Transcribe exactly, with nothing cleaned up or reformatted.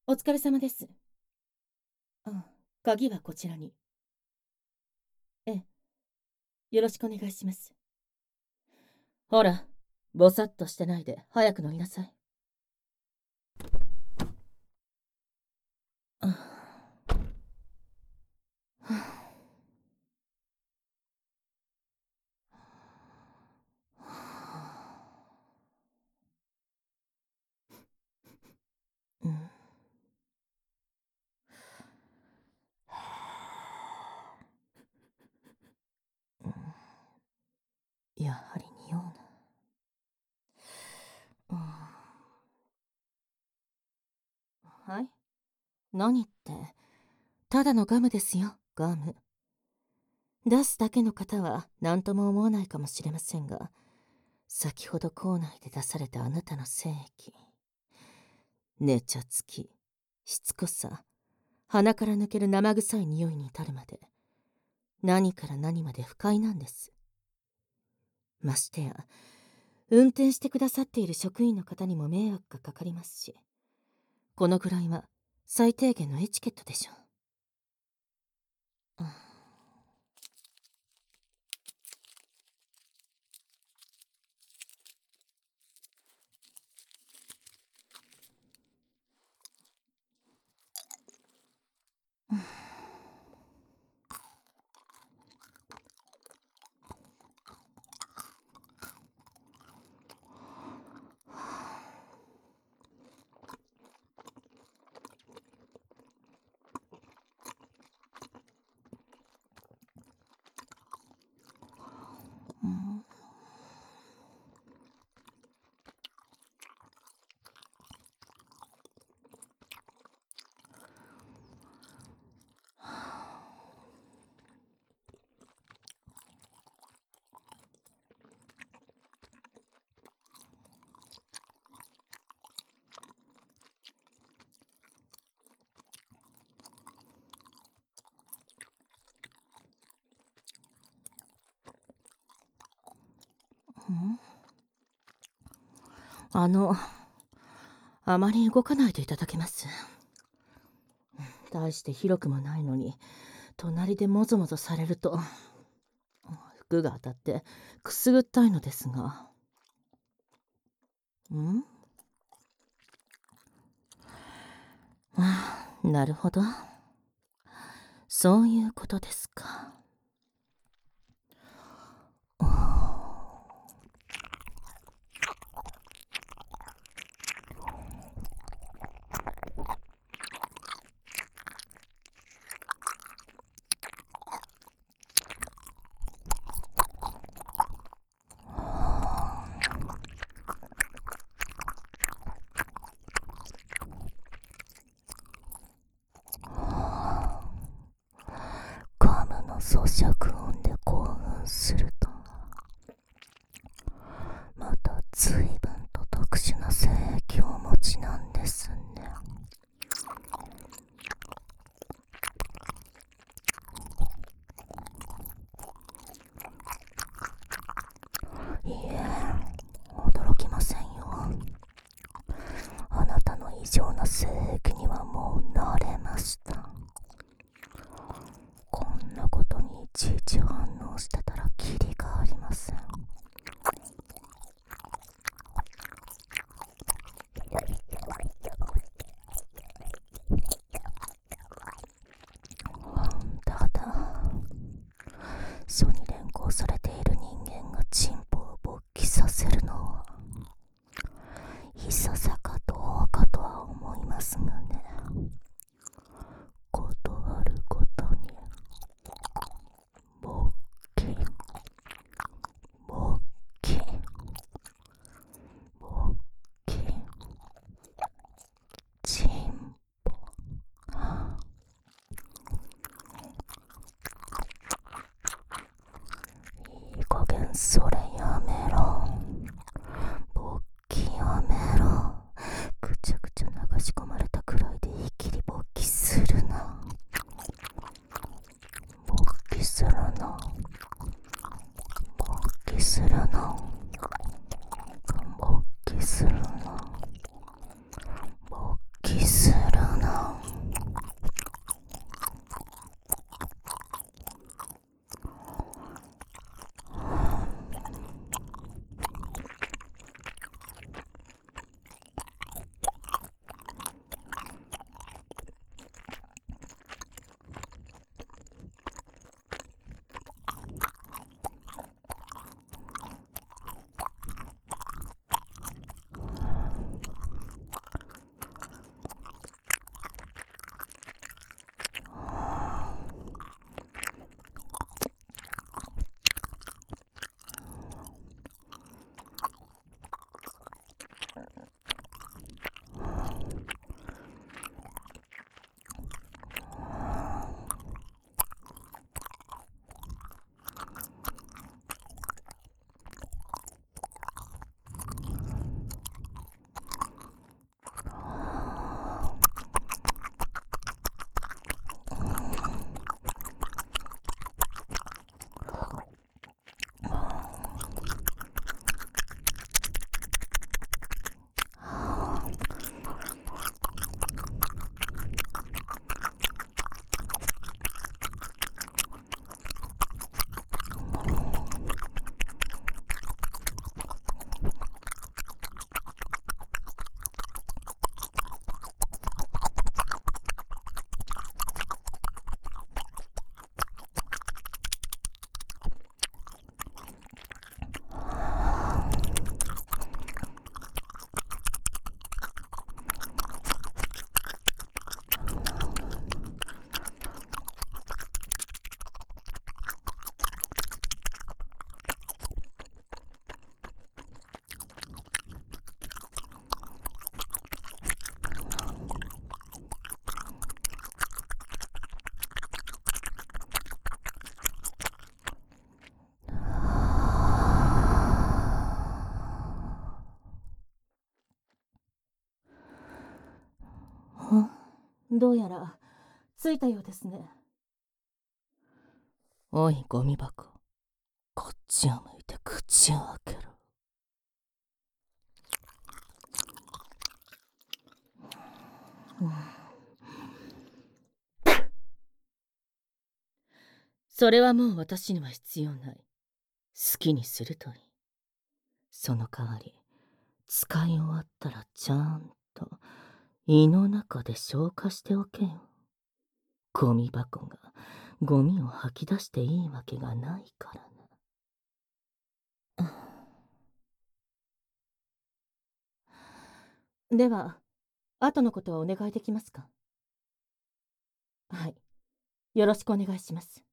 お疲れ様です。あ、鍵はこちらに。ええ、よろしくお願いします。ほら、ぼさっとしてないで、早く乗りなさい。あはあうん。うん、やはり匂うな。うん、はい、何って、ただのガムですよ、ガム。出すだけの方は何とも思わないかもしれませんが、先ほど校内で出されたあなたの精液。ねちゃつき、しつこさ、鼻から抜ける生臭い匂いに至るまで、何から何まで不快なんです。ましてや、運転してくださっている職員の方にも迷惑がかかりますし、このくらいは最低限のエチケットでしょう。うんうんうんあの、あまり動かないでいただけます。大して広くもないのに、隣でもぞもぞされると、服が当たってくすぐったいのですが。んああ、なるほど。そういうことですか。ガムの咀嚼音で興奮すると、また随分と特殊な性液をお持ちなんですね。いいえ、驚きませんよ。あなたの異常な性癖にはもう慣れました。こんなことにいちいち反応してたらキリがありません。ただ、書に連行されている人間がチンポを勃起させるのはいささかどうかとは思いますがね。断るごとに勃起勃起勃起チンポ、いい加減それやめろ。勃起やめろ。ぐちゃぐちゃ流し込まれたくらいで一気に勃起するな。勃起するな。勃起するな。勃起するな。勃起するな。 どうやらついたようですね。おい、ゴミ箱。こっちを向いて口を開けろ。うん、それはもう私には必要ない。好きにするといい。その代わり、使い終わったらちゃんと胃の中で消化しておけよ。ゴミ箱がゴミを吐き出していいわけがないからな。では、後のことはお願いできますか？はい。よろしくお願いします。